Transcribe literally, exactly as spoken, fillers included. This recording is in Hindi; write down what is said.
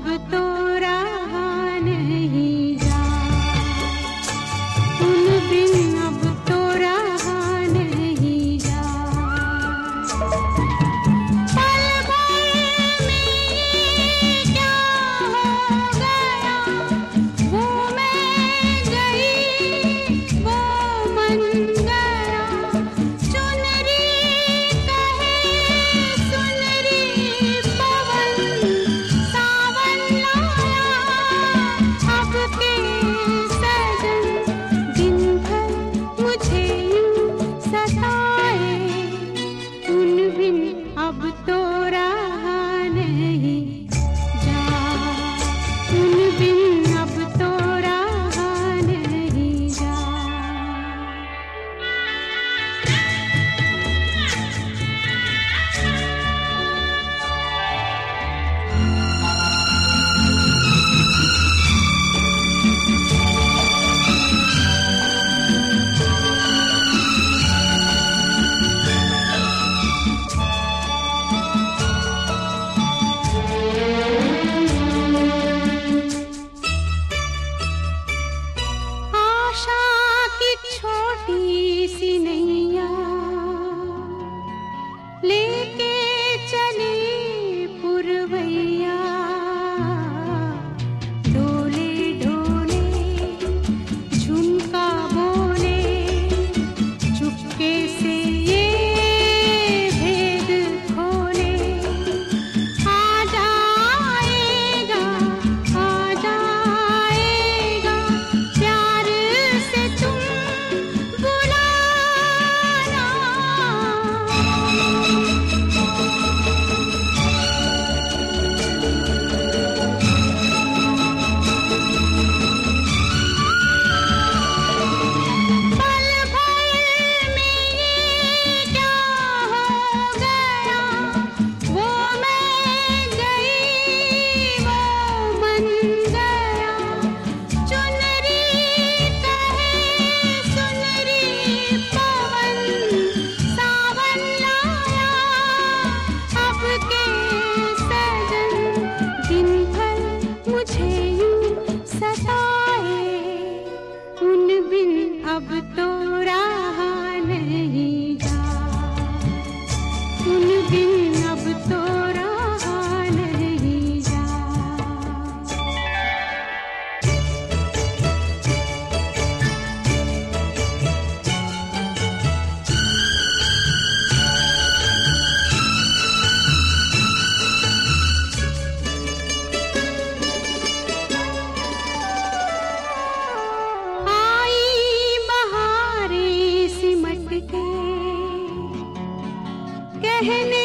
अब तो रहा नहीं जा, उन बिन अब तो रहा नहीं जा। पल भर में क्या हो गया, वो मैं गई वो मन गया। चुनरी कहे सुनरी पवन सावन लाया, अब के सजन दिन भर मुझे यूं सताए। उन बिन अब तो रहा नहीं जा, उन बिन अब तो रहा नहीं जा। आशा की छोटी सी नैया लेके चली पुरवैया। डोले डोले झुमका बोले, चुपके से ये भेद खोले। आ जाएगा आ जाएगा प्यार से तुम बुलाना। पल भर में ये क्या हो गया, वो मैं गई वो मन गया। चुनरी कहे सुनरी पवन सावन लाया, अब के सजन दिन भर मुझे यूं सताए। उन बिन अब तो रहा नहीं जा, उन बिन अब तो रहा नहीं जा। आई बहारें सिमट के कहने